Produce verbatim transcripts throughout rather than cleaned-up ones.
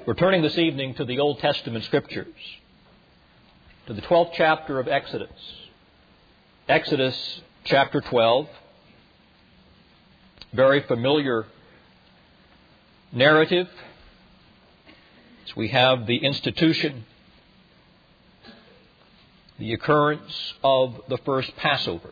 We're turning this evening to the Old Testament Scriptures, to the twelfth chapter of Exodus. Exodus chapter twelve, very familiar narrative. So we have the institution, the occurrence of the first Passover.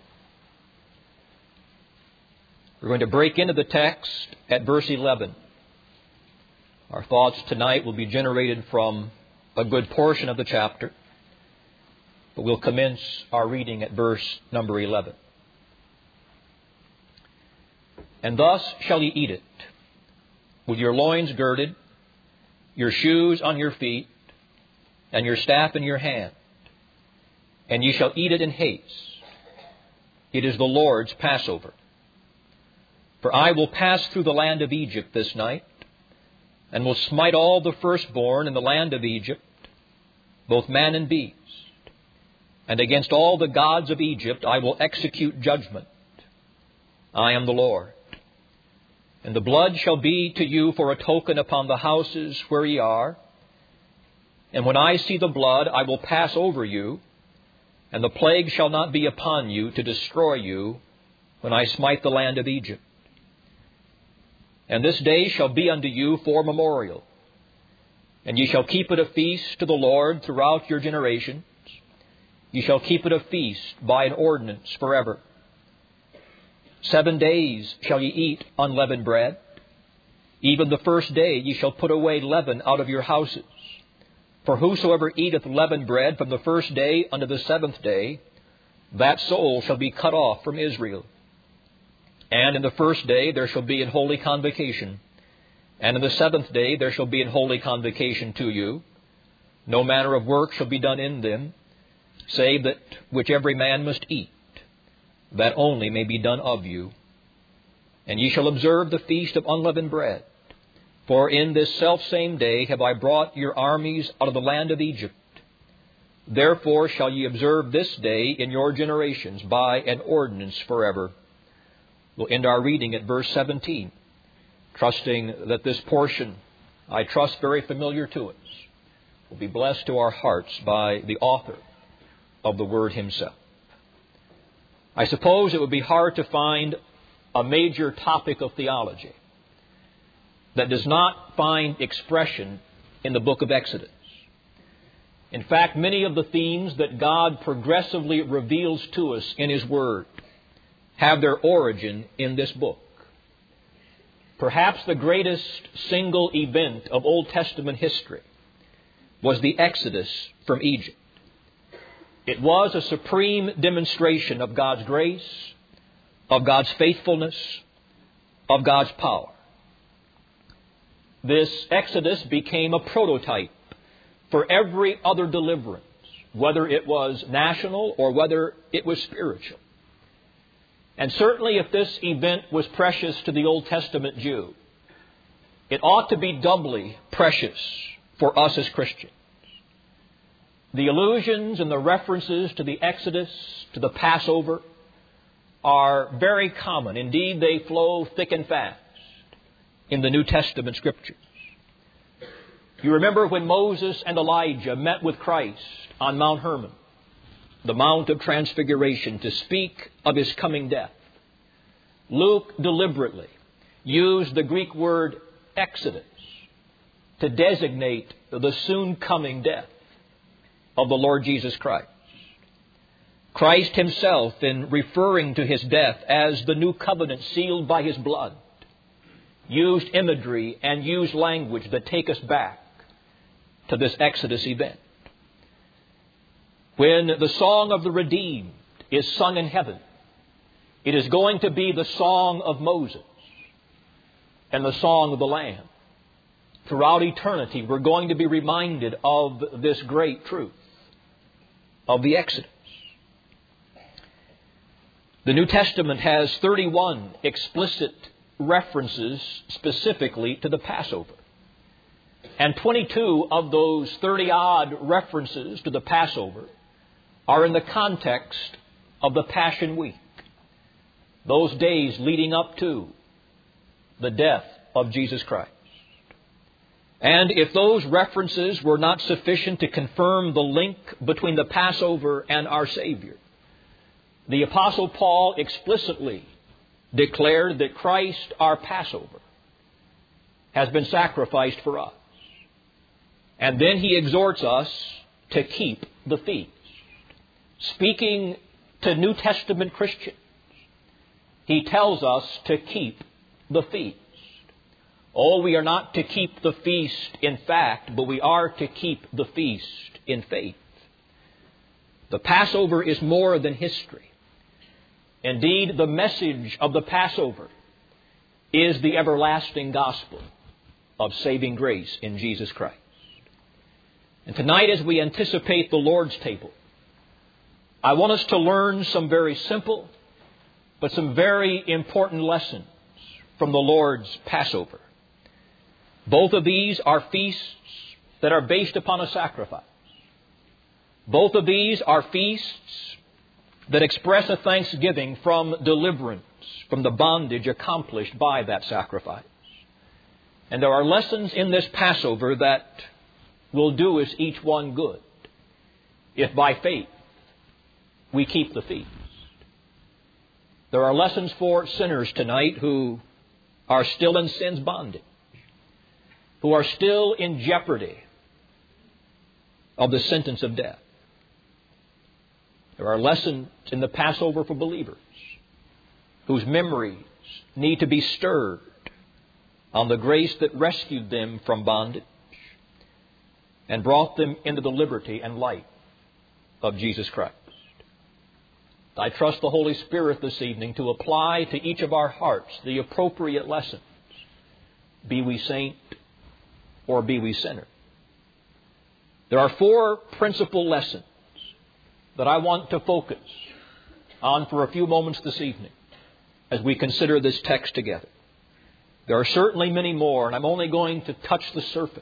We're going to break into the text at verse eleven. Our thoughts tonight will be generated from a good portion of the chapter, but we'll commence our reading at verse number eleven. And thus shall ye eat it, with your loins girded, your shoes on your feet, and your staff in your hand. And ye shall eat it in haste. It is the Lord's Passover. For I will pass through the land of Egypt this night, and will smite all the firstborn in the land of Egypt, both man and beast. And against all the gods of Egypt I will execute judgment. I am the Lord. And the blood shall be to you for a token upon the houses where ye are. And when I see the blood, I will pass over you, and the plague shall not be upon you to destroy you when I smite the land of Egypt. And this day shall be unto you for memorial. And ye shall keep it a feast to the Lord throughout your generations. Ye shall keep it a feast by an ordinance forever. Seven days shall ye eat unleavened bread. Even the first day ye shall put away leaven out of your houses. For whosoever eateth leavened bread from the first day unto the seventh day, that soul shall be cut off from Israel. And in the first day there shall be an holy convocation. And in the seventh day there shall be an holy convocation to you. No manner of work shall be done in them, save that which every man must eat, that only may be done of you. And ye shall observe the feast of unleavened bread. For in this selfsame day have I brought your armies out of the land of Egypt. Therefore shall ye observe this day in your generations by an ordinance forever. We'll end our reading at verse seventeen, trusting that this portion, I trust very familiar to us, will be blessed to our hearts by the author of the Word himself. I suppose it would be hard to find a major topic of theology that does not find expression in the book of Exodus. In fact, many of the themes that God progressively reveals to us in His Word have their origin in this book. Perhaps the greatest single event of Old Testament history was the Exodus from Egypt. It was a supreme demonstration of God's grace, of God's faithfulness, of God's power. This Exodus became a prototype for every other deliverance, whether it was national or whether it was spiritual. And certainly if this event was precious to the Old Testament Jew, it ought to be doubly precious for us as Christians. The allusions and the references to the Exodus, to the Passover, are very common. Indeed, they flow thick and fast in the New Testament Scriptures. You remember when Moses and Elijah met with Christ on Mount Hermon, the Mount of Transfiguration, to speak of His coming death. Luke deliberately used the Greek word exodus to designate the soon coming death of the Lord Jesus Christ. Christ Himself, in referring to His death as the new covenant sealed by His blood, used imagery and used language that take us back to this Exodus event. When the song of the redeemed is sung in heaven, it is going to be the song of Moses and the song of the Lamb. Throughout eternity, we're going to be reminded of this great truth of the Exodus. The New Testament has thirty-one explicit references specifically to the Passover. And twenty-two of those thirty-odd references to the Passover are in the context of the Passion Week, those days leading up to the death of Jesus Christ. And if those references were not sufficient to confirm the link between the Passover and our Savior, the Apostle Paul explicitly declared that Christ, our Passover, has been sacrificed for us. And then he exhorts us to keep the feast. Speaking to New Testament Christians, he tells us to keep the feast. Oh, we are not to keep the feast in fact, but we are to keep the feast in faith. The Passover is more than history. Indeed, the message of the Passover is the everlasting gospel of saving grace in Jesus Christ. And tonight, as we anticipate the Lord's table, I want us to learn some very simple but some very important lessons from the Lord's Passover. Both of these are feasts that are based upon a sacrifice. Both of these are feasts that express a thanksgiving from deliverance, from the bondage accomplished by that sacrifice. And there are lessons in this Passover that will do us each one good if by faith we keep the feast. There are lessons for sinners tonight who are still in sin's bondage, who are still in jeopardy of the sentence of death. There are lessons in the Passover for believers whose memories need to be stirred on the grace that rescued them from bondage and brought them into the liberty and light of Jesus Christ. I trust the Holy Spirit this evening to apply to each of our hearts the appropriate lessons, be we saint or be we sinner. There are four principal lessons that I want to focus on for a few moments this evening as we consider this text together. There are certainly many more, and I'm only going to touch the surface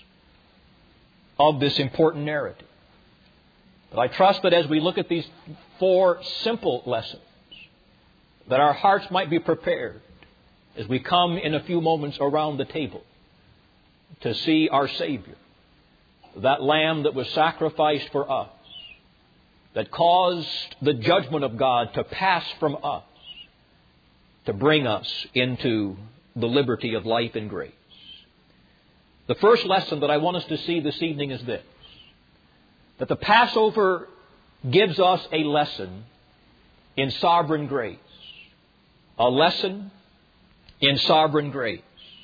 of this important narrative. But I trust that as we look at these four simple lessons, that our hearts might be prepared as we come in a few moments around the table to see our Savior, that Lamb that was sacrificed for us, that caused the judgment of God to pass from us, to bring us into the liberty of life and grace. The first lesson that I want us to see this evening is this: that the Passover gives us a lesson in sovereign grace. A lesson in sovereign grace.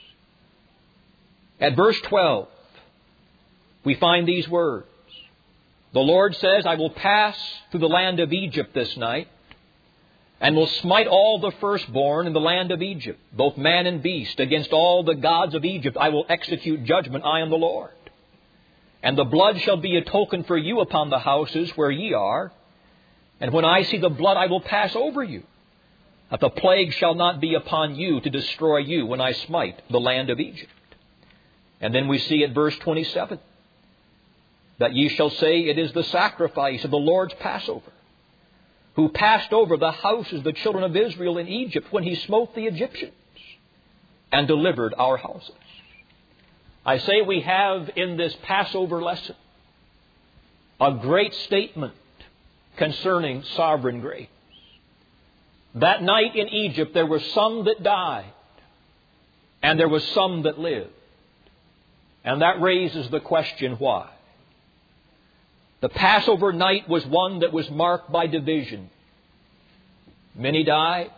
At verse twelve, we find these words. The Lord says, I will pass through the land of Egypt this night, and will smite all the firstborn in the land of Egypt, both man and beast. Against all the gods of Egypt I will execute judgment. I am the Lord. And the blood shall be a token for you upon the houses where ye are. And when I see the blood, I will pass over you, that the plague shall not be upon you to destroy you when I smite the land of Egypt. And then we see at verse twenty-seven, that ye shall say, it is the sacrifice of the Lord's Passover, who passed over the houses of the children of Israel in Egypt when he smote the Egyptians and delivered our houses. I say we have in this Passover lesson a great statement concerning sovereign grace. That night in Egypt there were some that died and there was some that lived. And that raises the question, why? The Passover night was one that was marked by division. Many died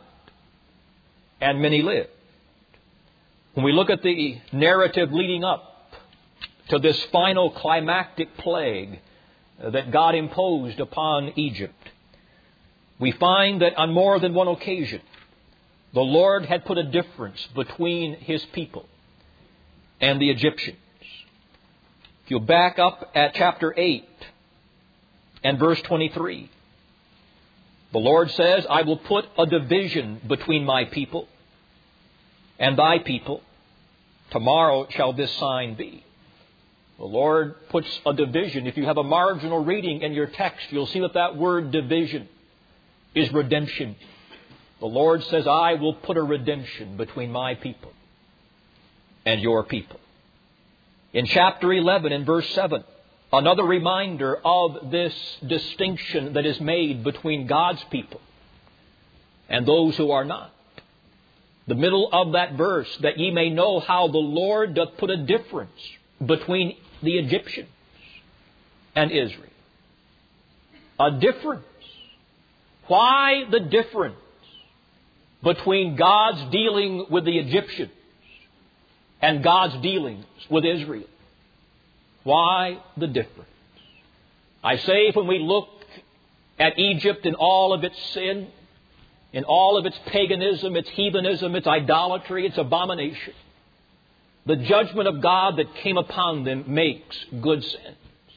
and many lived. When we look at the narrative leading up to this final climactic plague that God imposed upon Egypt, we find that on more than one occasion, the Lord had put a difference between His people and the Egyptians. If you back up at chapter eight and verse twenty-three, the Lord says, I will put a division between my people and thy people. Tomorrow shall this sign be. The Lord puts a division. If you have a marginal reading in your text, you'll see that that word division is redemption. The Lord says, I will put a redemption between my people and your people. In chapter eleven, in verse seven, another reminder of this distinction that is made between God's people and those who are not. The middle of that verse, that ye may know how the Lord doth put a difference between the Egyptians and Israel. A difference. Why the difference between God's dealing with the Egyptians and God's dealings with Israel? Why the difference? I say, when we look at Egypt in all of its sin, in all of its paganism, its heathenism, its idolatry, its abomination, the judgment of God that came upon them makes good sense.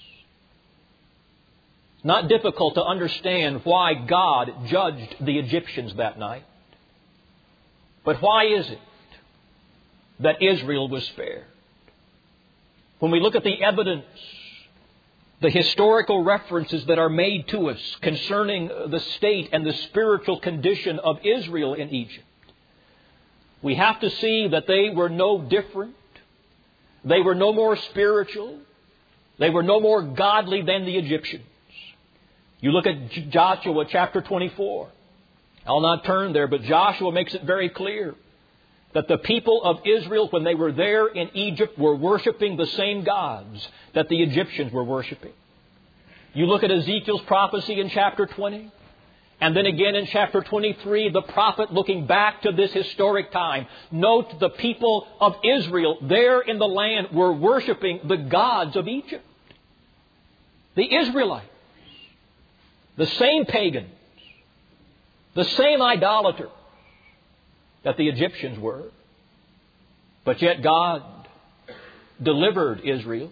It's not difficult to understand why God judged the Egyptians that night. But why is it that Israel was spared? When we look at the evidence, the historical references that are made to us concerning the state and the spiritual condition of Israel in Egypt, we have to see that they were no different. They were no more spiritual. They were no more godly than the Egyptians. You look at Joshua chapter twenty-four. I'll not turn there, but Joshua makes it very clear that the people of Israel, when they were there in Egypt, were worshiping the same gods that the Egyptians were worshiping. You look at Ezekiel's prophecy in chapter twenty, and then again in chapter twenty-three, the prophet looking back to this historic time. Note the people of Israel there in the land were worshiping the gods of Egypt. The Israelites, the same pagans, the same idolaters that the Egyptians were. But yet God delivered Israel,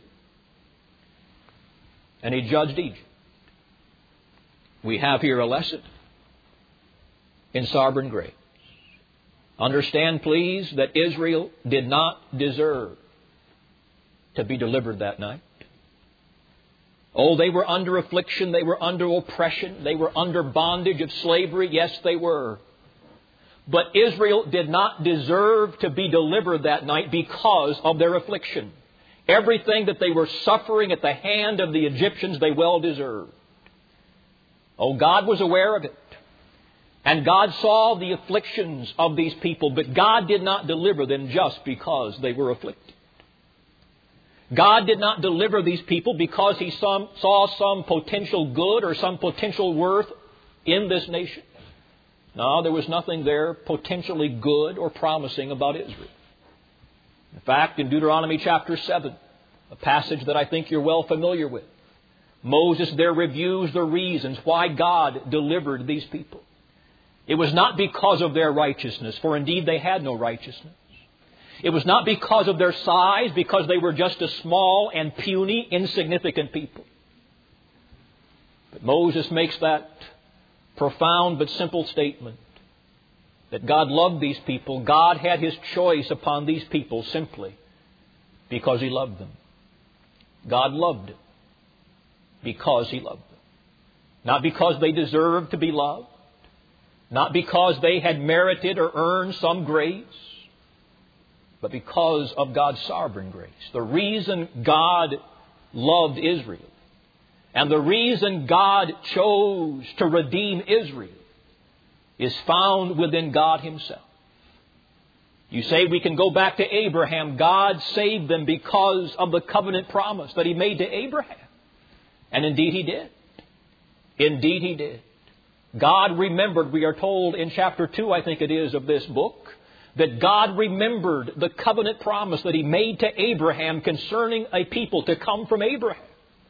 and He judged Egypt. We have here a lesson in sovereign grace. Understand, please, that Israel did not deserve to be delivered that night. Oh, they were under affliction, they were under oppression, they were under bondage of slavery. Yes, they were. But Israel did not deserve to be delivered that night because of their affliction. Everything that they were suffering at the hand of the Egyptians, they well deserved. Oh, God was aware of it. And God saw the afflictions of these people, but God did not deliver them just because they were afflicted. God did not deliver these people because He saw some potential good or some potential worth in this nation. No, there was nothing there potentially good or promising about Israel. In fact, in Deuteronomy chapter seven, a passage that I think you're well familiar with, Moses there reviews the reasons why God delivered these people. It was not because of their righteousness, for indeed they had no righteousness. It was not because of their size, because they were just a small and puny, insignificant people. But Moses makes that profound but simple statement that God loved these people. God had His choice upon these people simply because He loved them. God loved them because He loved them. Not because they deserved to be loved. Not because they had merited or earned some grace. But because of God's sovereign grace. The reason God loved Israel and the reason God chose to redeem Israel is found within God Himself. You say we can go back to Abraham. God saved them because of the covenant promise that He made to Abraham. And indeed He did. Indeed He did. God remembered, we are told in chapter two, I think it is, of this book, that God remembered the covenant promise that He made to Abraham concerning a people to come from Abraham.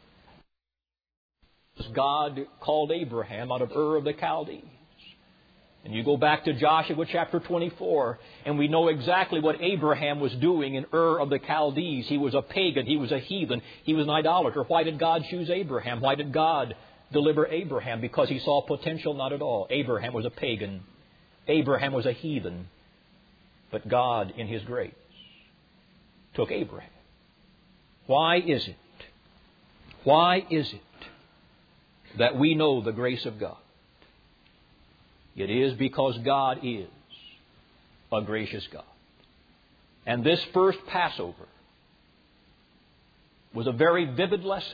God called Abraham out of Ur of the Chaldees. And you go back to Joshua chapter twenty-four, and we know exactly what Abraham was doing in Ur of the Chaldees. He was a pagan. He was a heathen. He was an idolater. Why did God choose Abraham? Why did God deliver Abraham? Because He saw potential? Not at all. Abraham was a pagan. Abraham was a heathen. But God, in His grace, took Abraham. Why is it? Why is it that we know the grace of God? It is because God is a gracious God. And this first Passover was a very vivid lesson,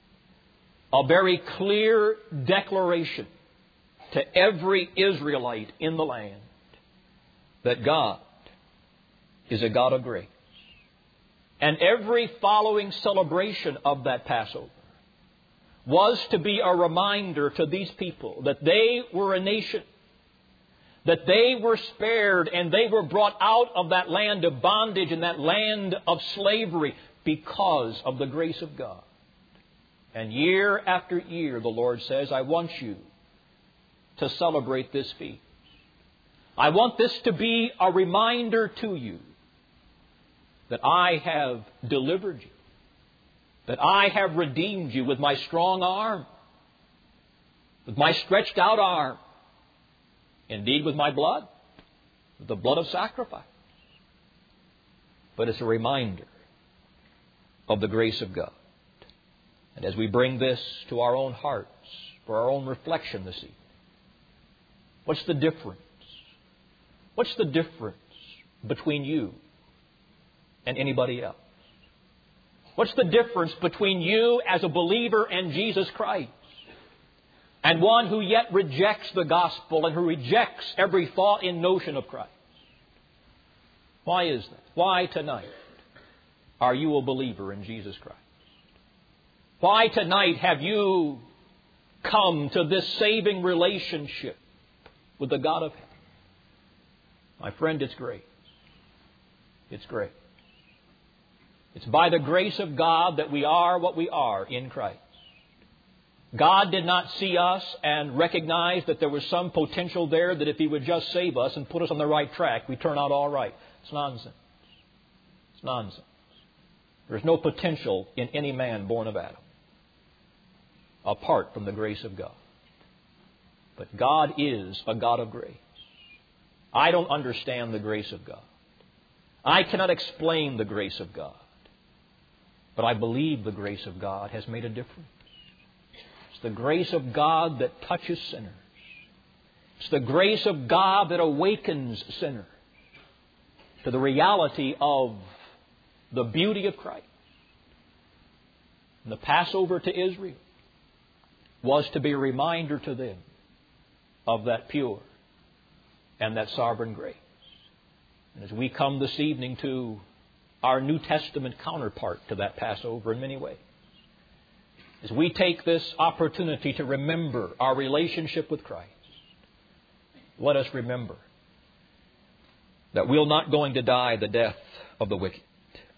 a very clear declaration to every Israelite in the land that God is a God of grace. And every following celebration of that Passover was to be a reminder to these people that they were a nation, that they were spared and they were brought out of that land of bondage and that land of slavery because of the grace of God. And year after year, the Lord says, I want you to celebrate this feast. I want this to be a reminder to you that I have delivered you, that I have redeemed you with my strong arm, with my stretched out arm, indeed with my blood, with the blood of sacrifice. But it's a reminder of the grace of God. And as we bring this to our own hearts, for our own reflection this evening, what's the difference? What's the difference between you and anybody else? What's the difference between you as a believer and Jesus Christ and one who yet rejects the gospel and who rejects every thought and notion of Christ? Why is that? Why tonight are you a believer in Jesus Christ? Why tonight have you come to this saving relationship with the God of heaven? My friend, it's grace. It's grace. It's by the grace of God that we are what we are in Christ. God did not see us and recognize that there was some potential there that if He would just save us and put us on the right track, we'd turn out all right. It's nonsense. It's nonsense. There's no potential in any man born of Adam apart from the grace of God. But God is a God of grace. I don't understand the grace of God. I cannot explain the grace of God. But I believe the grace of God has made a difference. It's the grace of God that touches sinners. It's the grace of God that awakens sinners to the reality of the beauty of Christ. And the Passover to Israel was to be a reminder to them of that pure and that sovereign grace. And as we come this evening to our New Testament counterpart to that Passover in many ways, as we take this opportunity to remember our relationship with Christ, let us remember that we're not going to die the death of the wicked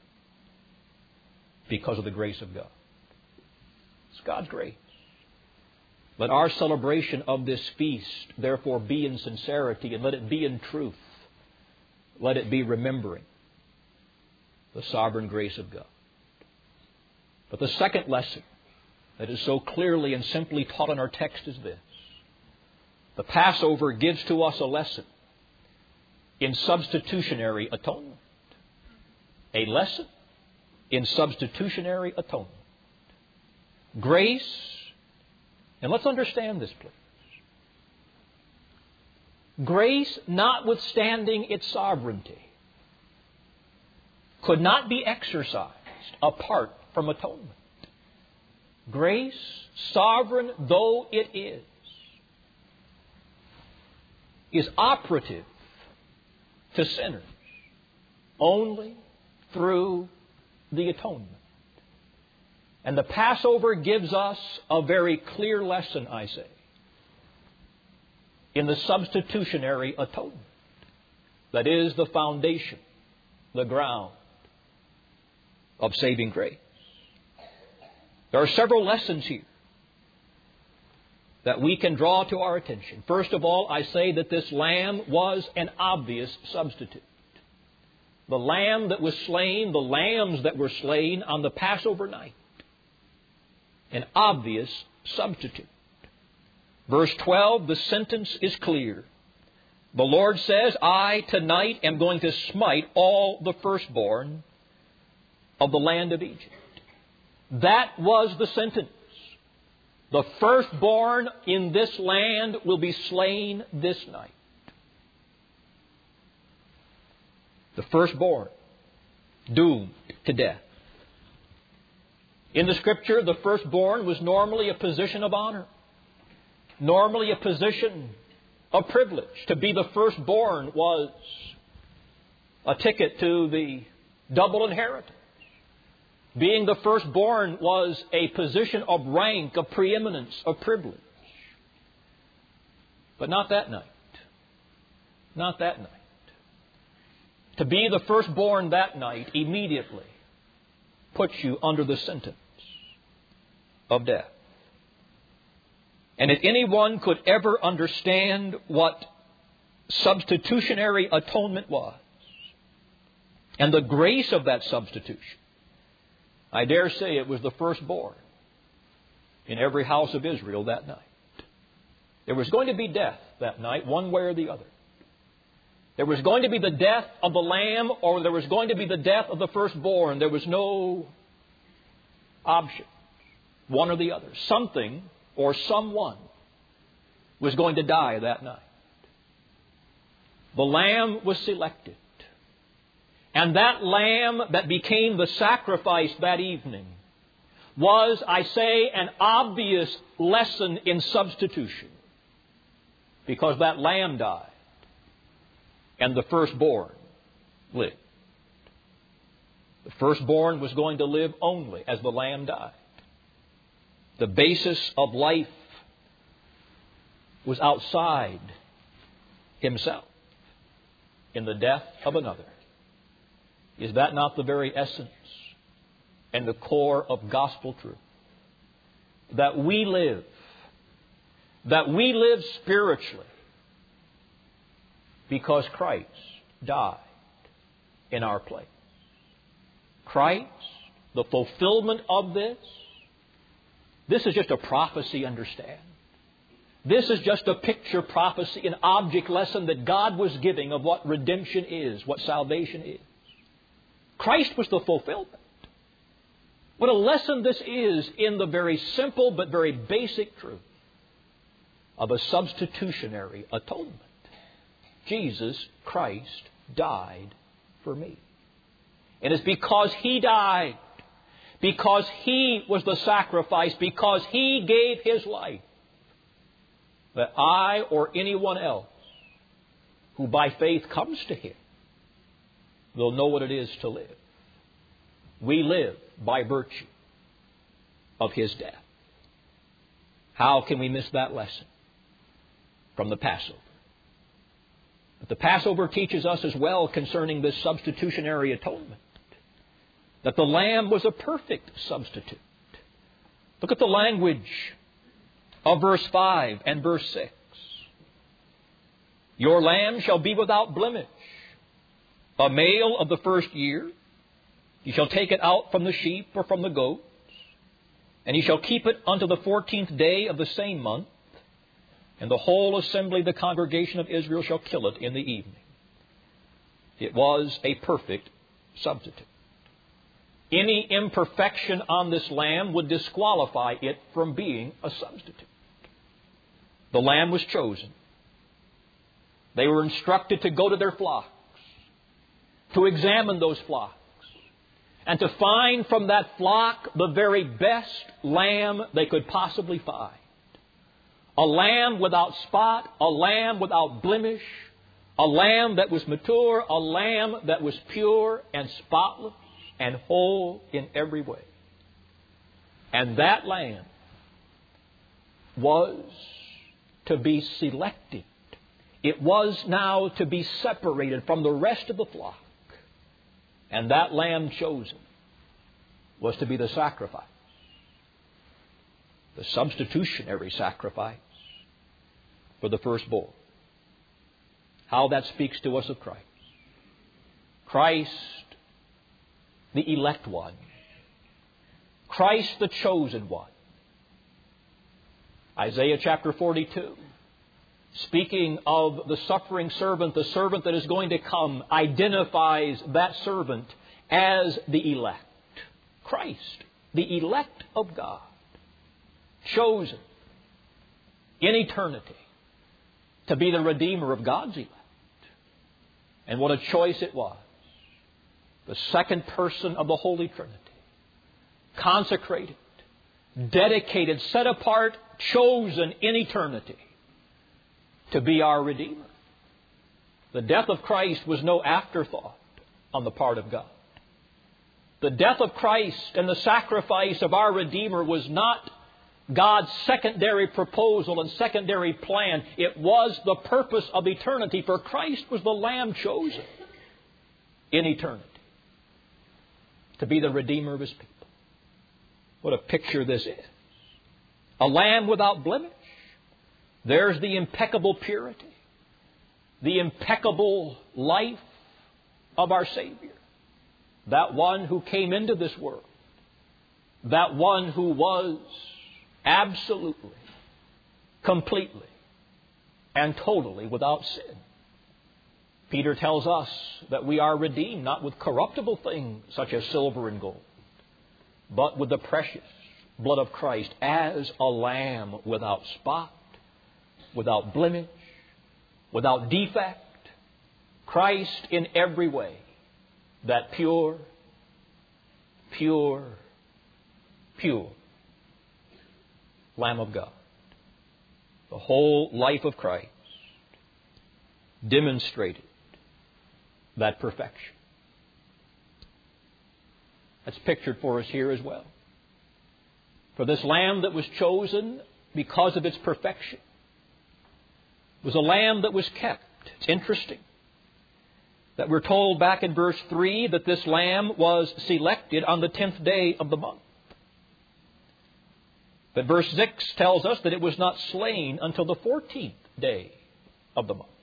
because of the grace of God. It's God's grace. Let our celebration of this feast, therefore, be in sincerity and let it be in truth. Let it be remembering the sovereign grace of God. But the second lesson that is so clearly and simply taught in our text is this. The Passover gives to us a lesson in substitutionary atonement. A lesson in substitutionary atonement. Grace, and let's understand this, please. Grace, notwithstanding its sovereignty, could not be exercised apart from atonement. Grace, sovereign though it is, is operative to sinners only through the atonement. And the Passover gives us a very clear lesson, I say, in the substitutionary atonement. That is the foundation, the ground of saving grace. There are several lessons here that we can draw to our attention. First of all, I say that this lamb was an obvious substitute. The lamb that was slain, the lambs that were slain on the Passover night, an obvious substitute. Verse twelve, the sentence is clear. The Lord says, I tonight am going to smite all the firstborn of the land of Egypt. That was the sentence. The firstborn in this land will be slain this night. The firstborn doomed to death. In the Scripture, the firstborn was normally a position of honor, normally a position of privilege. To be the firstborn was a ticket to the double inheritance. Being the firstborn was a position of rank, of preeminence, of privilege. But not that night. Not that night. To be the firstborn that night immediately puts you under the sentence of death. And if anyone could ever understand what substitutionary atonement was, and the grace of that substitution, I dare say it was the firstborn in every house of Israel that night. There was going to be death that night, one way or the other. There was going to be the death of the lamb, or there was going to be the death of the firstborn. There was no option, one or the other. Something or someone was going to die that night. The lamb was selected. And that lamb that became the sacrifice that evening was, I say, an obvious lesson in substitution. Because that lamb died and the firstborn lived. The firstborn was going to live only as the lamb died. The basis of life was outside himself in the death of another. Is that not the very essence and the core of gospel truth? That we live, that we live spiritually because Christ died in our place. Christ, the fulfillment of this, this is just a prophecy, understand. This is just a picture prophecy, an object lesson that God was giving of what redemption is, what salvation is. Christ was the fulfillment. What a lesson this is in the very simple but very basic truth of a substitutionary atonement. Jesus Christ died for me. And it's because He died, because He was the sacrifice, because He gave His life, that I or anyone else who by faith comes to Him will know what it is to live. We live by virtue of His death. How can we miss that lesson from the Passover? But the Passover teaches us as well concerning this substitutionary atonement, that the Lamb was a perfect substitute. Look at the language of verse five and verse six. Your lamb shall be without blemish, a male of the first year. You shall take it out from the sheep or from the goats, and you shall keep it unto the fourteenth day of the same month, and the whole assembly of the congregation of Israel shall kill it in the evening. It was a perfect substitute. Any imperfection on this lamb would disqualify it from being a substitute. The lamb was chosen. They were instructed to go to their flocks, to examine those flocks, and to find from that flock the very best lamb they could possibly find. A lamb without spot, a lamb without blemish, a lamb that was mature, a lamb that was pure and spotless and whole in every way. And that lamb was to be selected. It was now to be separated from the rest of the flock. And that lamb chosen was to be the sacrifice, the substitutionary sacrifice for the firstborn. How that speaks to us of Christ. Christ, the elect one. Christ, the chosen one. Isaiah chapter forty-two, speaking of the suffering servant, the servant that is going to come, identifies that servant as the elect. Christ, the elect of God, chosen in eternity to be the Redeemer of God's elect. And what a choice it was. The second person of the Holy Trinity, consecrated, dedicated, set apart, chosen in eternity to be our Redeemer. The death of Christ was no afterthought on the part of God. The death of Christ and the sacrifice of our Redeemer was not God's secondary proposal and secondary plan. It was the purpose of eternity, for Christ was the Lamb chosen in eternity to be the Redeemer of His people. What a picture this is. A Lamb without blemish. There's the impeccable purity, the impeccable life of our Savior. That one who came into this world. That one who was absolutely, completely, and totally without sin. Peter tells us that we are redeemed not with corruptible things such as silver and gold, but with the precious blood of Christ, as a lamb without spot, without blemish, without defect. Christ in every way, that pure, pure, pure Lamb of God. The whole life of Christ demonstrated that perfection. That's pictured for us here as well. For this Lamb that was chosen because of its perfection was a lamb that was kept. It's interesting that we're told back in verse three that this lamb was selected on the tenth day of the month. But verse six tells us that it was not slain until the fourteenth day of the month.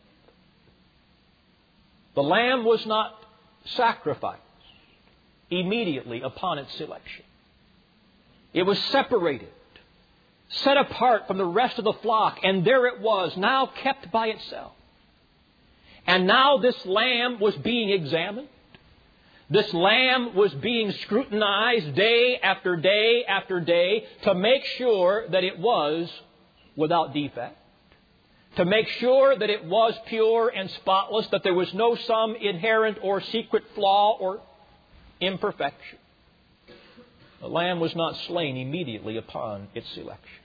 The lamb was not sacrificed immediately upon its selection. It was separated, set apart from the rest of the flock, and there it was, now kept by itself. And now this lamb was being examined. This lamb was being scrutinized day after day after day to make sure that it was without defect, to make sure that it was pure and spotless, that there was no some inherent or secret flaw or imperfection. The lamb was not slain immediately upon its selection.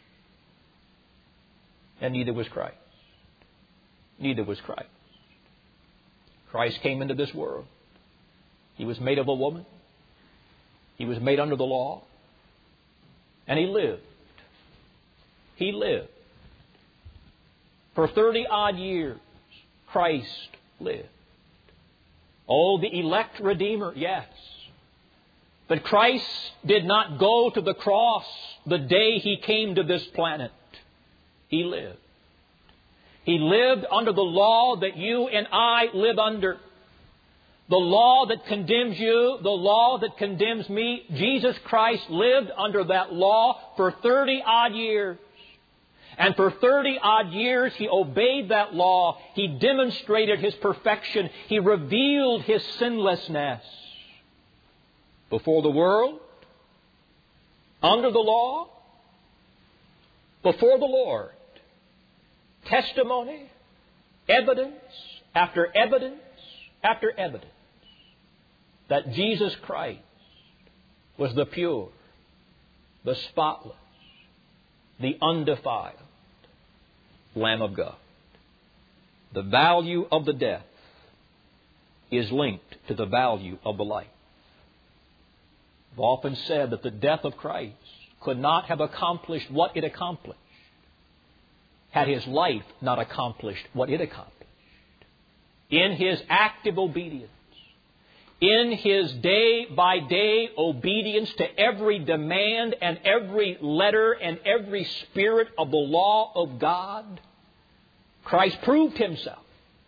And neither was Christ. Neither was Christ. Christ came into this world. He was made of a woman. He was made under the law. And He lived. He lived. For thirty odd years, Christ lived. Oh, the elect Redeemer, yes. But Christ did not go to the cross the day He came to this planet. He lived. He lived under the law that you and I live under. The law that condemns you, the law that condemns me. Jesus Christ lived under that law for thirty odd years. And for thirty odd years He obeyed that law. He demonstrated His perfection. He revealed His sinlessness before the world, under the law, before the Lord. Testimony, evidence after evidence after evidence that Jesus Christ was the pure, the spotless, the undefiled Lamb of God. The value of the death is linked to the value of the life. I've often said that the death of Christ could not have accomplished what it accomplished had His life not accomplished what it accomplished. In His active obedience, in His day-by-day obedience to every demand and every letter and every spirit of the law of God, Christ proved Himself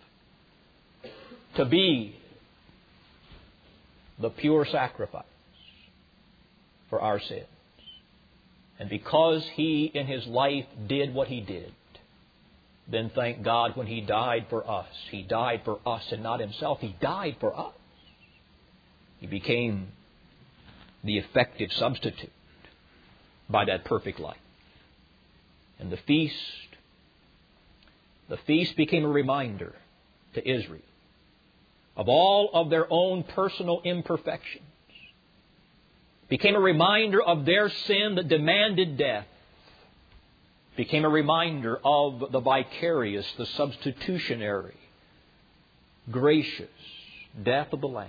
to be the pure sacrifice for our sins. And because He in His life did what He did, then thank God when He died for us. He died for us and not Himself. He died for us. He became the effective substitute by that perfect life. And the feast, the feast became a reminder to Israel of all of their own personal imperfections. It became a reminder of their sin that demanded death, became a reminder of the vicarious, the substitutionary, gracious death of the Lamb.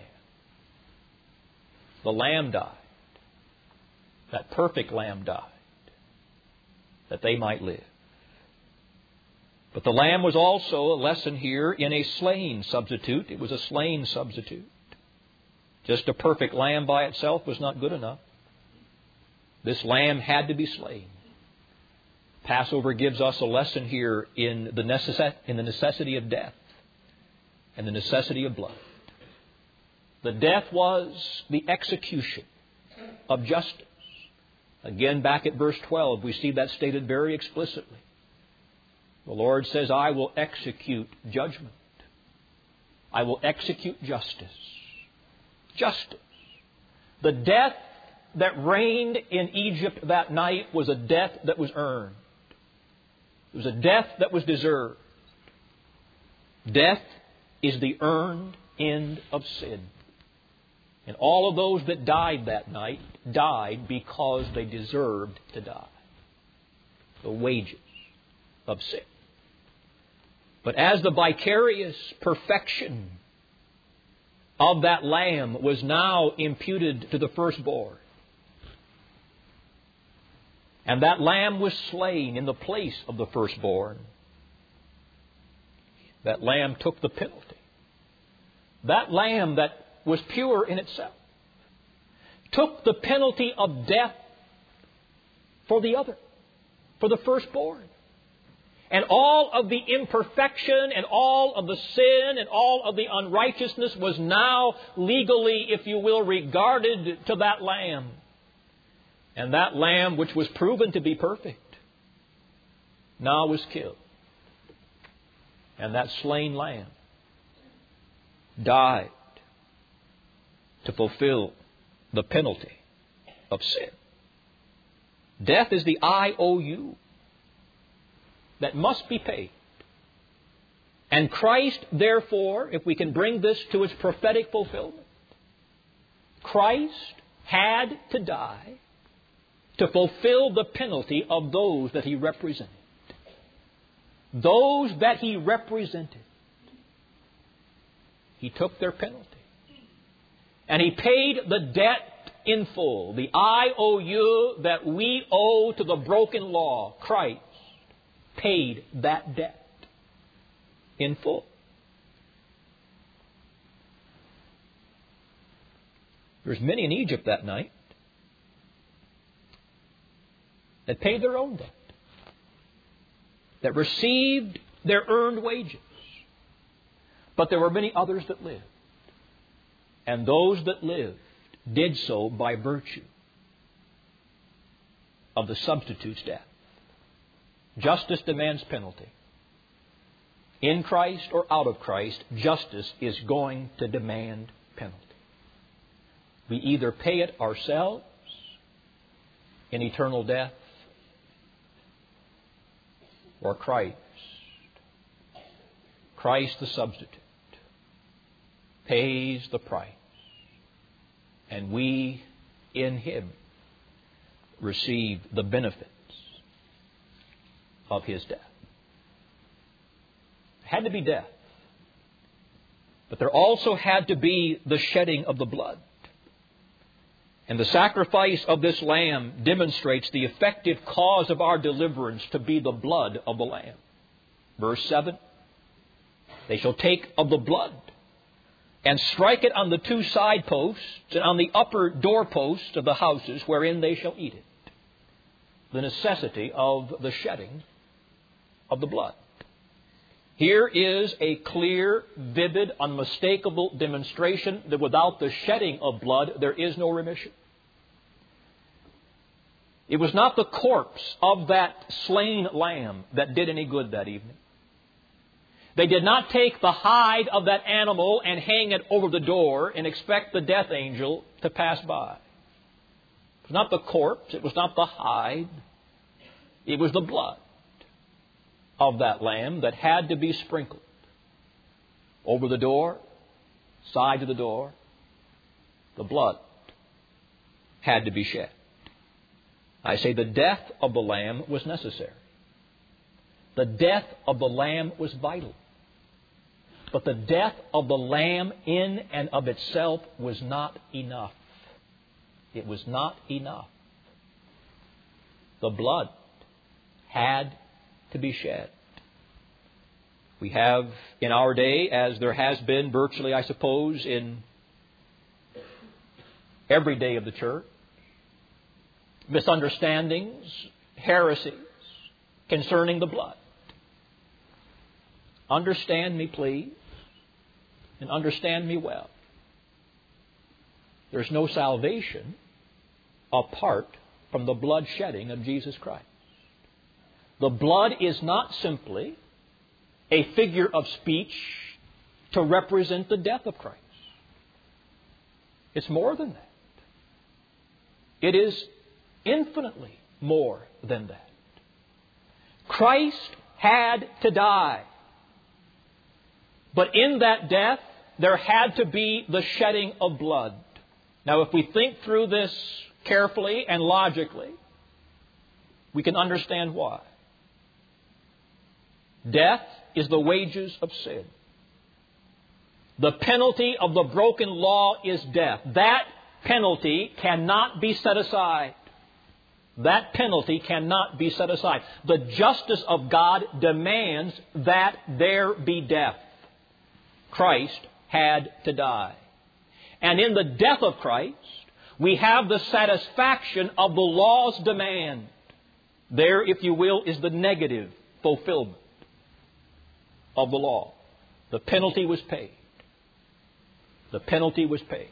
The Lamb died. That perfect Lamb died, that they might live. But the Lamb was also a lesson here in a slain substitute. It was a slain substitute. Just a perfect lamb by itself was not good enough. This lamb had to be slain. Passover gives us a lesson here in the necess- in the necessity of death and the necessity of blood. The death was the execution of justice. Again, back at verse twelve, we see that stated very explicitly. The Lord says, I will execute judgment. I will execute justice. Justice. The death that reigned in Egypt that night was a death that was earned. It was a death that was deserved. Death is the earned end of sin. And all of those that died that night died because they deserved to die. The wages of sin. But as the vicarious perfection of that lamb was now imputed to the firstborn, and that lamb was slain in the place of the firstborn, that lamb took the penalty. That lamb that was pure in itself took the penalty of death for the other, for the firstborn. And all of the imperfection and all of the sin and all of the unrighteousness was now legally, if you will, regarded to that lamb. And that lamb, which was proven to be perfect, now was killed. And that slain lamb died to fulfill the penalty of sin. Death is the I O U that must be paid. And Christ, therefore, if we can bring this to its prophetic fulfillment, Christ had to die to fulfill the penalty of those that He represented. Those that He represented. He took their penalty. And He paid the debt in full. The I O U that we owe to the broken law. Christ paid that debt in full. There's many in Egypt that night that paid their own debt, that received their earned wages. But there were many others that lived. And those that lived did so by virtue of the substitute's death. Justice demands penalty. In Christ or out of Christ, justice is going to demand penalty. We either pay it ourselves in eternal death, or Christ, Christ the substitute, pays the price. And we, in Him, receive the benefits of His death. It had to be death. But there also had to be the shedding of the blood. And the sacrifice of this lamb demonstrates the effective cause of our deliverance to be the blood of the lamb. Verse seven, they shall take of the blood and strike it on the two side posts and on the upper doorposts of the houses wherein they shall eat it. The necessity of the shedding of the blood. Here is a clear, vivid, unmistakable demonstration that without the shedding of blood, there is no remission. It was not the corpse of that slain lamb that did any good that evening. They did not take the hide of that animal and hang it over the door and expect the death angel to pass by. It was not the corpse. It was not the hide. It was the blood of that lamb that had to be sprinkled over the door, side of the door, the blood had to be shed. I say the death of the Lamb was necessary. The death of the Lamb was vital. But the death of the Lamb in and of itself was not enough. It was not enough. The blood had to be shed. We have in our day, as there has been virtually, I suppose, in every day of the church, misunderstandings, heresies concerning the blood. Understand me, please, and understand me well. There's no salvation apart from the blood shedding of Jesus Christ. The blood is not simply a figure of speech to represent the death of Christ. It's more than that. It is infinitely more than that. Christ had to die. But in that death, there had to be the shedding of blood. Now, if we think through this carefully and logically, we can understand why. Death is the wages of sin. The penalty of the broken law is death. That penalty cannot be set aside. That penalty cannot be set aside. The justice of God demands that there be death. Christ had to die. And in the death of Christ, we have the satisfaction of the law's demand. There, if you will, is the negative fulfillment of the law. The penalty was paid. The penalty was paid.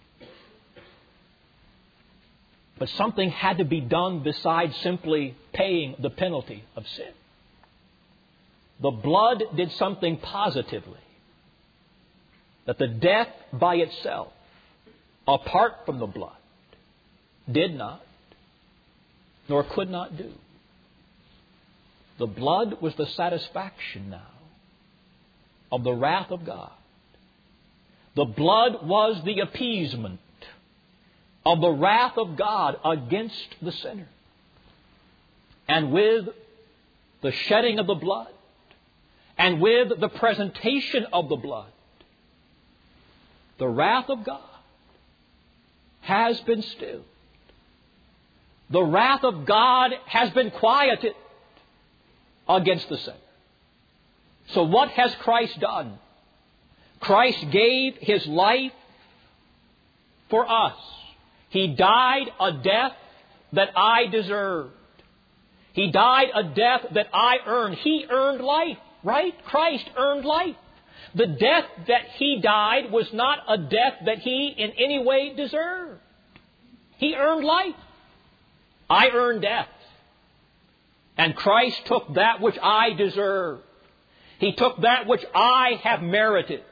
But something had to be done besides simply paying the penalty of sin. The blood did something positively that the death by itself, apart from the blood, did not, nor could not do. The blood was the satisfaction now of the wrath of God. The blood was the appeasement of the wrath of God against the sinner. And with the shedding of the blood, and with the presentation of the blood, the wrath of God has been stilled. The wrath of God has been quieted against the sinner. So what has Christ done? Christ gave His life for us. He died a death that I deserved. He died a death that I earned. He earned life, right? Christ earned life. The death that He died was not a death that He in any way deserved. He earned life. I earned death. And Christ took that which I deserve. He took that which I have merited.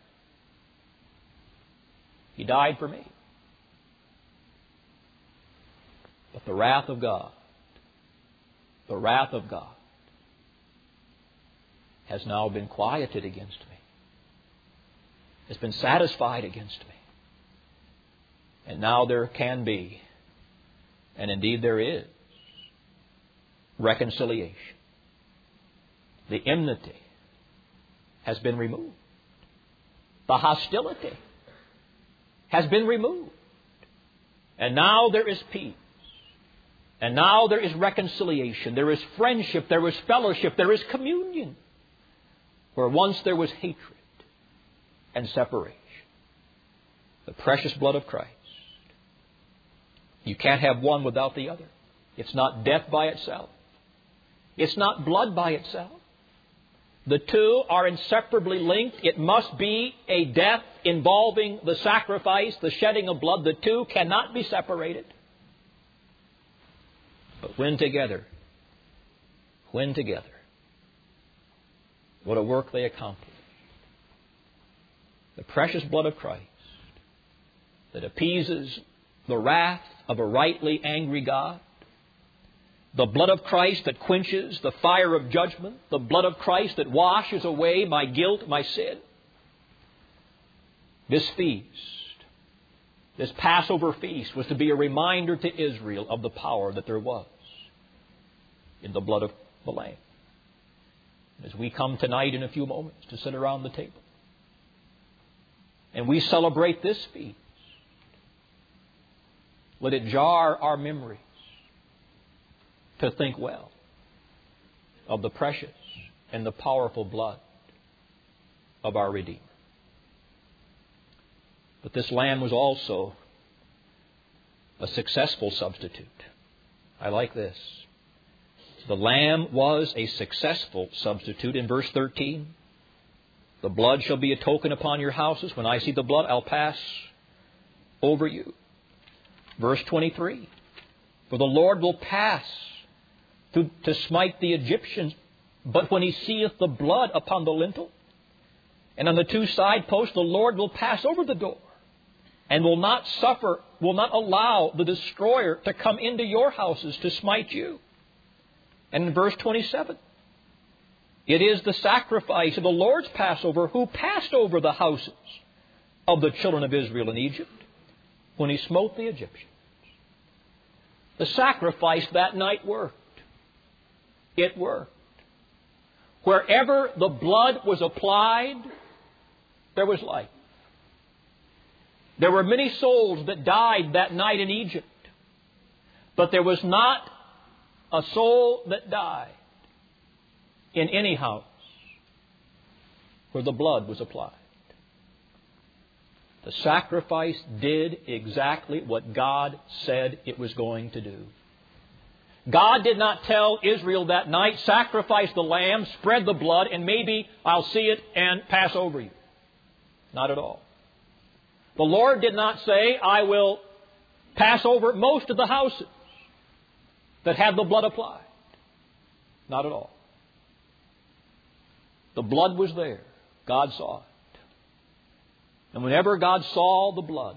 He died for me. But the wrath of God, the wrath of God has now been quieted against me. Has been satisfied against me. And now there can be, and indeed there is, reconciliation. The enmity has been removed. The hostility has been removed. And now there is peace. And now there is reconciliation. There is friendship. There is fellowship. There is communion. Where once there was hatred and separation. The precious blood of Christ. You can't have one without the other. It's not death by itself. It's not blood by itself. The two are inseparably linked. It must be a death involving the sacrifice, the shedding of blood. The two cannot be separated. But when together, when together, what a work they accomplish. The precious blood of Christ that appeases the wrath of a rightly angry God. The blood of Christ that quenches the fire of judgment. The blood of Christ that washes away my guilt, my sin. This feast, This Passover feast was to be a reminder to Israel of the power that there was in the blood of the Lamb. As we come tonight in a few moments to sit around the table and we celebrate this feast, let it jar our memories to think well of the precious and the powerful blood of our Redeemer. But this lamb was also a successful substitute. I like this. The lamb was a successful substitute. In verse thirteen, the blood shall be a token upon your houses. When I see the blood, I'll pass over you. Verse twenty-three, for the Lord will pass to, to smite the Egyptians, but when he seeth the blood upon the lintel and on the two side posts, the Lord will pass over the door and will not suffer, will not allow the destroyer to come into your houses to smite you. And in verse twenty-seven, it is the sacrifice of the Lord's Passover who passed over the houses of the children of Israel in Egypt when he smote the Egyptians. The sacrifice that night worked. It worked. Wherever the blood was applied, there was life. There were many souls that died that night in Egypt, but there was not a soul that died in any house where the blood was applied. The sacrifice did exactly what God said it was going to do. God did not tell Israel that night, sacrifice the lamb, spread the blood, and maybe I'll see it and pass over you. Not at all. The Lord did not say, I will pass over most of the houses that had the blood applied. Not at all. The blood was there. God saw it. And whenever God saw the blood,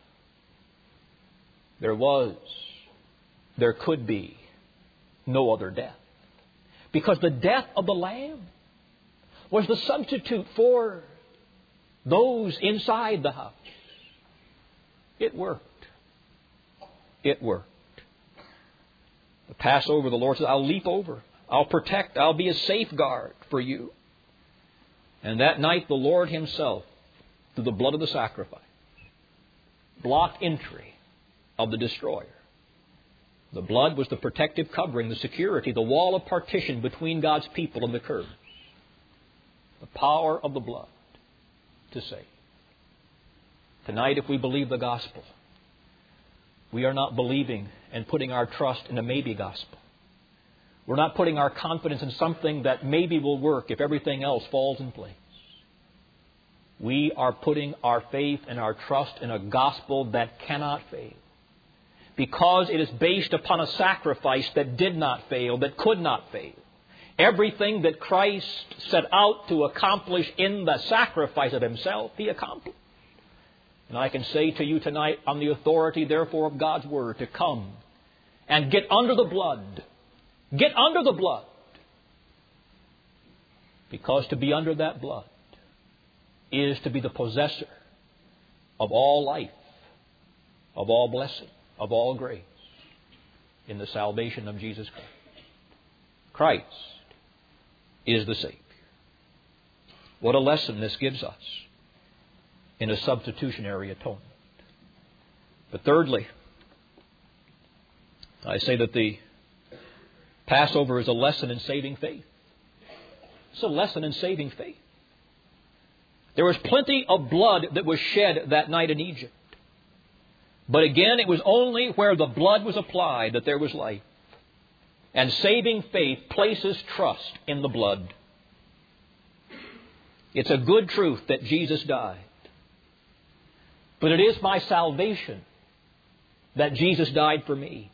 there was, there could be no other death. Because the death of the Lamb was the substitute for those inside the house. It worked. It worked. The Passover, the Lord said, I'll leap over. I'll protect. I'll be a safeguard for you. And that night the Lord himself, through the blood of the sacrifice, blocked entry of the destroyer. The blood was the protective covering, the security, the wall of partition between God's people and the curse. The power of the blood to save. Tonight, if we believe the gospel, we are not believing and putting our trust in a maybe gospel. We're not putting our confidence in something that maybe will work if everything else falls in place. We are putting our faith and our trust in a gospel that cannot fail. Because it is based upon a sacrifice that did not fail, that could not fail. Everything that Christ set out to accomplish in the sacrifice of himself, he accomplished. And I can say to you tonight, on the authority, therefore, of God's Word, to come and get under the blood. Get under the blood. Because to be under that blood is to be the possessor of all life, of all blessing, of all grace in the salvation of Jesus Christ. Christ is the Savior. What a lesson this gives us in a substitutionary atonement. But thirdly, I say that the Passover is a lesson in saving faith. It's a lesson in saving faith. There was plenty of blood that was shed that night in Egypt. But again, it was only where the blood was applied that there was life. And saving faith places trust in the blood. It's a good truth that Jesus died. But it is my salvation that Jesus died for me.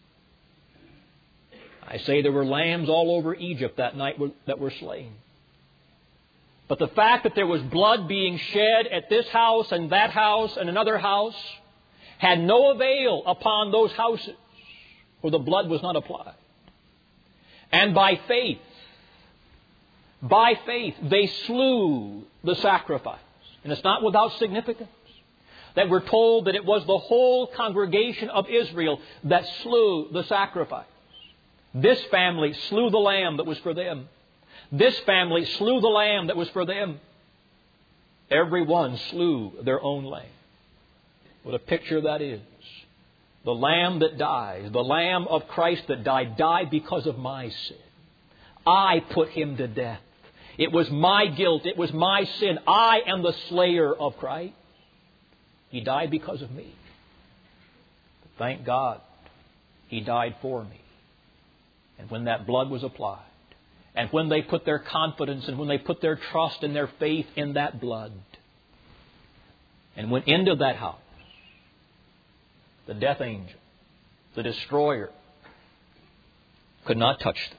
I say there were lambs all over Egypt that night that were slain. But the fact that there was blood being shed at this house and that house and another house had no avail upon those houses where the blood was not applied. And by faith, by faith, they slew the sacrifice. And it's not without significance. that we're told that it was the whole congregation of Israel that slew the sacrifice. This family slew the lamb that was for them. This family slew the lamb that was for them. Everyone slew their own lamb. What a picture that is. The lamb that dies, the lamb of Christ that died, died because of my sin. I put him to death. It was my guilt. It was my sin. I am the slayer of Christ. He died because of me. But thank God, he died for me. And when that blood was applied, and when they put their confidence and when they put their trust and their faith in that blood, and went into that house, the death angel, the destroyer, could not touch them.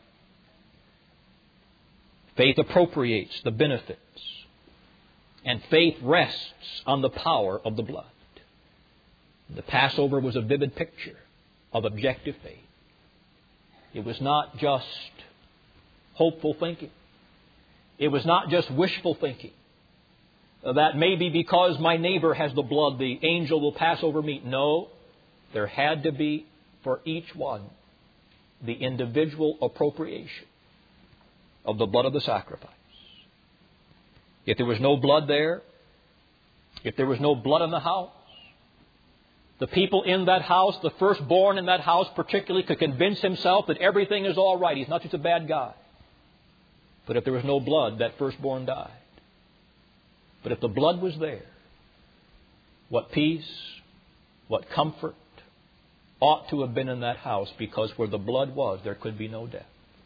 Faith appropriates the benefits, and faith rests on the power of the blood. The Passover was a vivid picture of objective faith. It was not just hopeful thinking. It was not just wishful thinking. That maybe because my neighbor has the blood, the angel will pass over me. No, there had to be for each one the individual appropriation of the blood of the sacrifice. If there was no blood there, if there was no blood in the house, the people in that house, the firstborn in that house particularly, could convince himself that everything is all right. He's not just a bad guy. But if there was no blood, that firstborn died. But if the blood was there, what peace, what comfort ought to have been in that house, because where the blood was, there could be no death.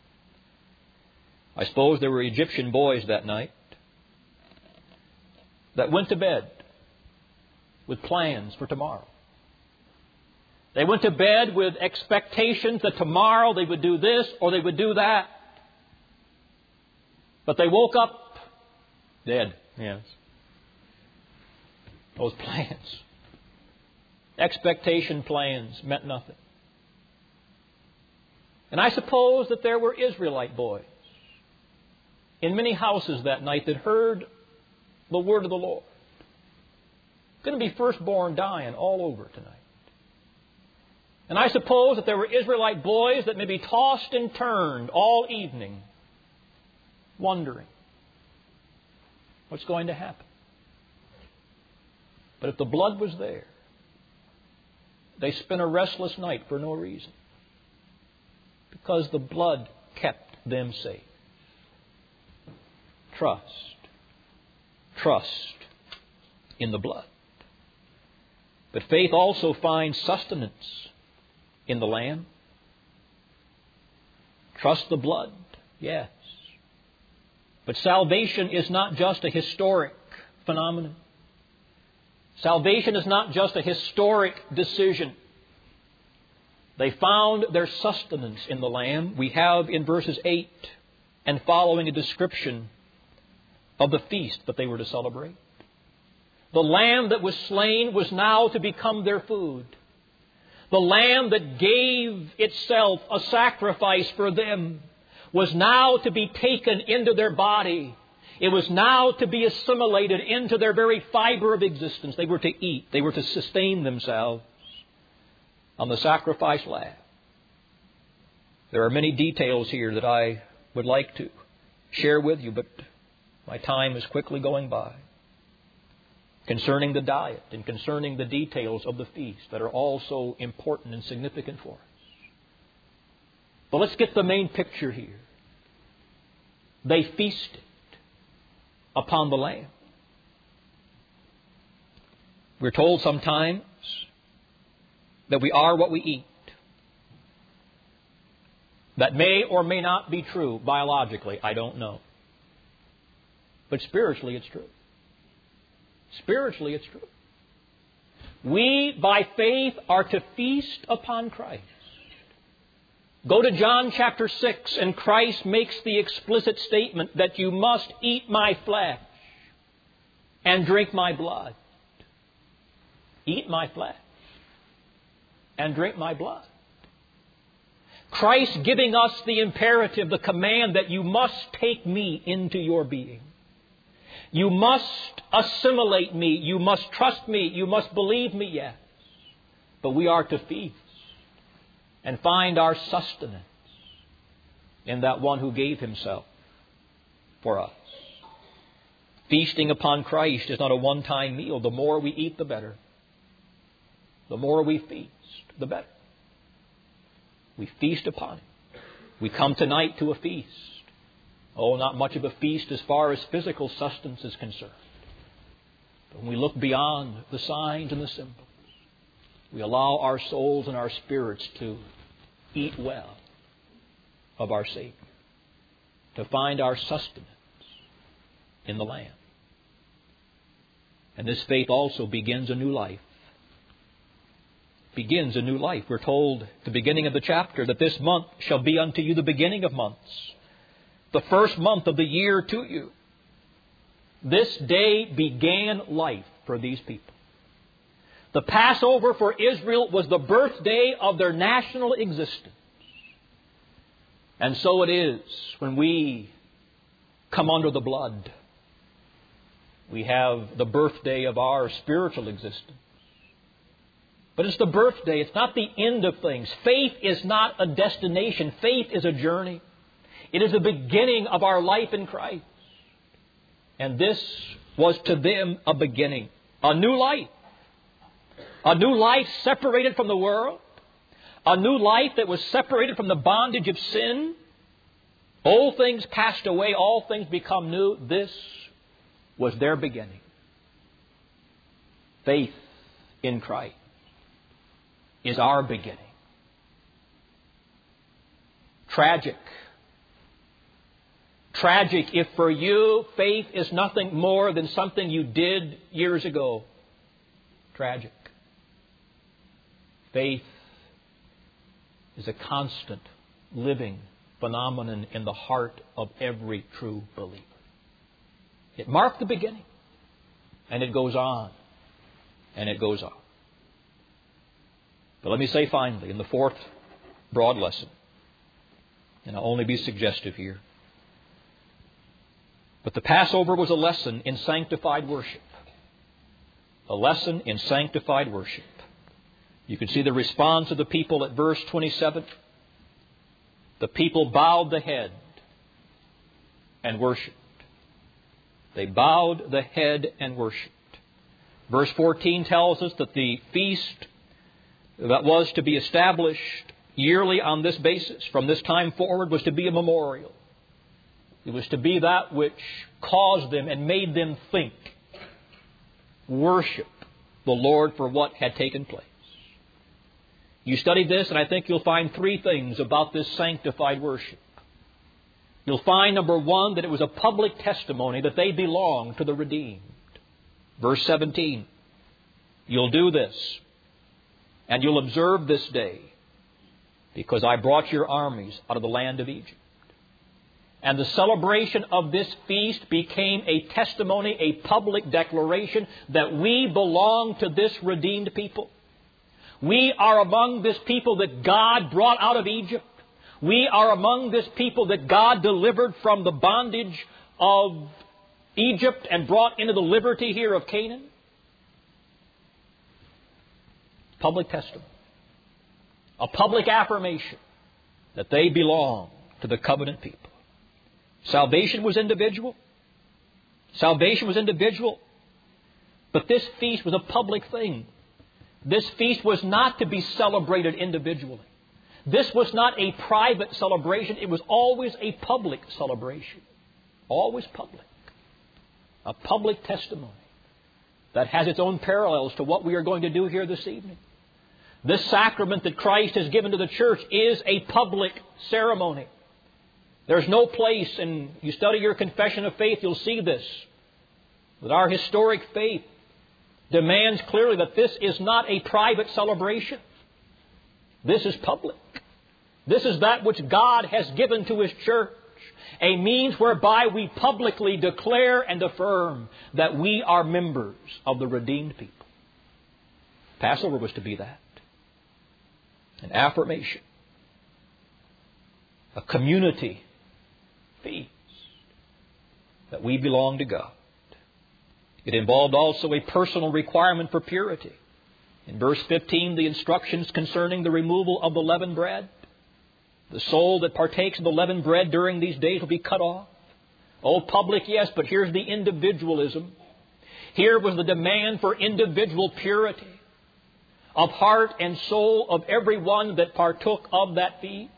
I suppose there were Egyptian boys that night that went to bed with plans for tomorrow. They went to bed with expectations that tomorrow they would do this or they would do that. But they woke up dead. Yes. Those plans, expectation plans, meant nothing. And I suppose that there were Israelite boys in many houses that night that heard the word of the Lord. Going to be firstborn dying all over tonight. And I suppose that there were Israelite boys that maybe tossed and turned all evening, wondering what's going to happen. But if the blood was there, they spent a restless night for no reason, because the blood kept them safe. Trust. Trust in the blood. But faith also finds sustenance in the Lamb. Trust the blood, yes. But salvation is not just a historic phenomenon. Salvation is not just a historic decision. They found their sustenance in the Lamb. We have in verses eight and following a description of the feast that they were to celebrate. The lamb that was slain was now to become their food. The lamb that gave itself a sacrifice for them was now to be taken into their body. It was now to be assimilated into their very fiber of existence. They were to eat. They were to sustain themselves on the sacrificed lamb. There are many details here that I would like to share with you, but my time is quickly going by, concerning the diet and concerning the details of the feast that are also important and significant for us. But let's get the main picture here. They feasted upon the Lamb. We're told sometimes that we are what we eat. That may or may not be true biologically. I don't know. But spiritually it's true. Spiritually it's true. We, by faith, are to feast upon Christ. Go to John chapter six, and Christ makes the explicit statement that you must eat my flesh and drink my blood. Eat my flesh and drink my blood. Christ giving us the imperative, the command that you must take me into your being. You must assimilate me. You must trust me. You must believe me, yes. But we are to feast and find our sustenance in that one who gave himself for us. Feasting upon Christ is not a one-time meal. The more we eat, the better. The more we feast, the better. We feast upon Him. We come tonight to a feast. Oh, not much of a feast as far as physical sustenance is concerned. But when we look beyond the signs and the symbols, we allow our souls and our spirits to eat well of our Savior, to find our sustenance in the Lamb. And this faith also begins a new life. Begins a new life. We're told at the beginning of the chapter that this month shall be unto you the beginning of months, the first month of the year to you. This day began life for these people. The Passover for Israel was the birthday of their national existence. And so it is when we come under the blood. We have the birthday of our spiritual existence. But it's the birthday. It's not the end of things. Faith is not a destination. Faith is a journey. It is the beginning of our life in Christ. And this was to them a beginning. A new life. A new life separated from the world. A new life that was separated from the bondage of sin. Old things passed away. All things become new. This was their beginning. Faith in Christ is our beginning. Tragic. Tragic if for you faith is nothing more than something you did years ago. Tragic. Faith is a constant living phenomenon in the heart of every true believer. It marked the beginning, and it goes on, and it goes on. But let me say finally, in the fourth broad lesson, and I'll only be suggestive here, but the Passover was a lesson in sanctified worship. A lesson in sanctified worship. You can see the response of the people at verse twenty-seven. The people bowed the head and worshipped. They bowed the head and worshipped. Verse fourteen tells us that the feast that was to be established yearly on this basis from this time forward was to be a memorial. It was to be that which caused them and made them think, worship the Lord for what had taken place. You study this, and I think you'll find three things about this sanctified worship. You'll find, number one, that it was a public testimony that they belonged to the redeemed. Verse seventeen, you'll do this, and you'll observe this day, because I brought your armies out of the land of Egypt. And the celebration of this feast became a testimony, a public declaration that we belong to this redeemed people. We are among this people that God brought out of Egypt. We are among this people that God delivered from the bondage of Egypt and brought into the liberty here of Canaan. Public testimony. A public affirmation that they belong to the covenant people. Salvation was individual. Salvation was individual. But this feast was a public thing. This feast was not to be celebrated individually. This was not a private celebration. It was always a public celebration. Always public. A public testimony that has its own parallels to what we are going to do here this evening. This sacrament that Christ has given to the church is a public ceremony. There's no place, and you study your confession of faith, you'll see this, that our historic faith demands clearly that this is not a private celebration. This is public. This is that which God has given to His church, a means whereby we publicly declare and affirm that we are members of the redeemed people. Passover was to be that. An affirmation. A community feast that we belong to God. It involved also a personal requirement for purity. In verse fifteen, the instructions concerning the removal of the leavened bread. The soul that partakes of the leavened bread during these days will be cut off. Oh, public, yes, but here's the individualism. Here was the demand for individual purity of heart and soul of everyone that partook of that feast.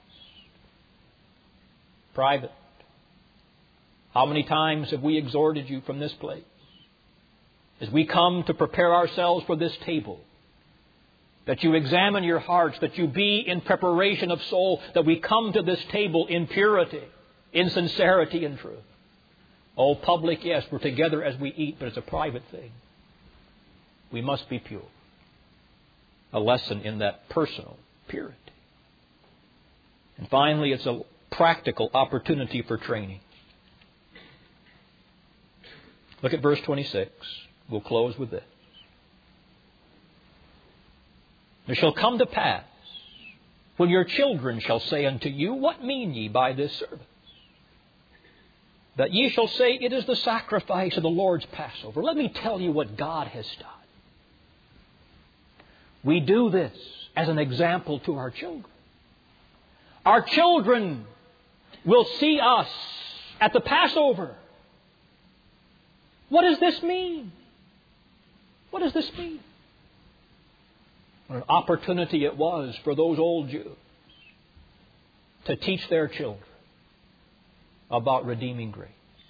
Private. How many times have we exhorted you from this place, as we come to prepare ourselves for this table, that you examine your hearts, that you be in preparation of soul, that we come to this table in purity, in sincerity and truth. Oh, public, yes, we're together as we eat, but it's a private thing. We must be pure. A lesson in that personal purity. And finally, it's a practical opportunity for training. Look at verse twenty-six. We'll close with this. It shall come to pass, when your children shall say unto you, What mean ye by this service? That ye shall say, It is the sacrifice of the Lord's Passover. Let me tell you what God has done. We do this as an example to our children. Our children will see us at the Passover. What does this mean? What does this mean? What an opportunity it was for those old Jews to teach their children about redeeming grace.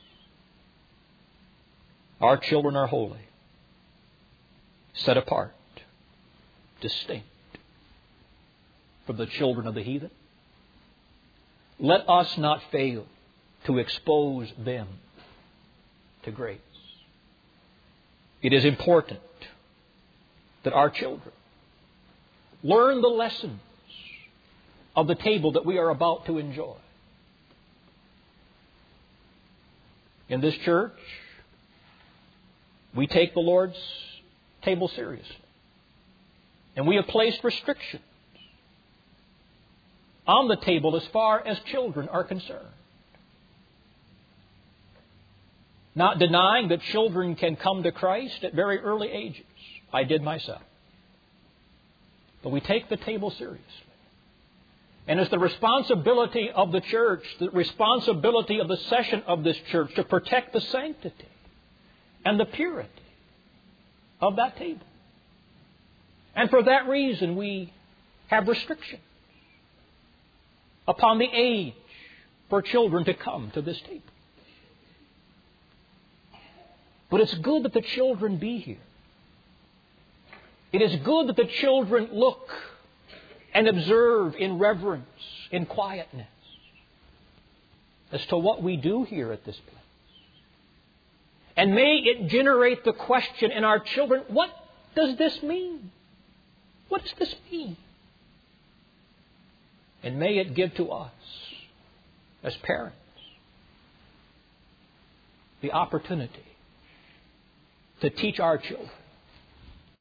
Our children are holy, set apart, distinct from the children of the heathen. Let us not fail to expose them to grace. It is important that our children learn the lessons of the table that we are about to enjoy. In this church, we take the Lord's table seriously. And we have placed restrictions on the table as far as children are concerned. Not denying that children can come to Christ at very early ages. I did myself. But we take the table seriously. And it's the responsibility of the church, the responsibility of the session of this church to protect the sanctity and the purity of that table. And for that reason, we have restrictions upon the age for children to come to this table. But it's good that the children be here. It is good that the children look and observe in reverence, in quietness, as to what we do here at this place. And may it generate the question in our children, what does this mean? What does this mean? And may it give to us, as parents, the opportunity to teach our children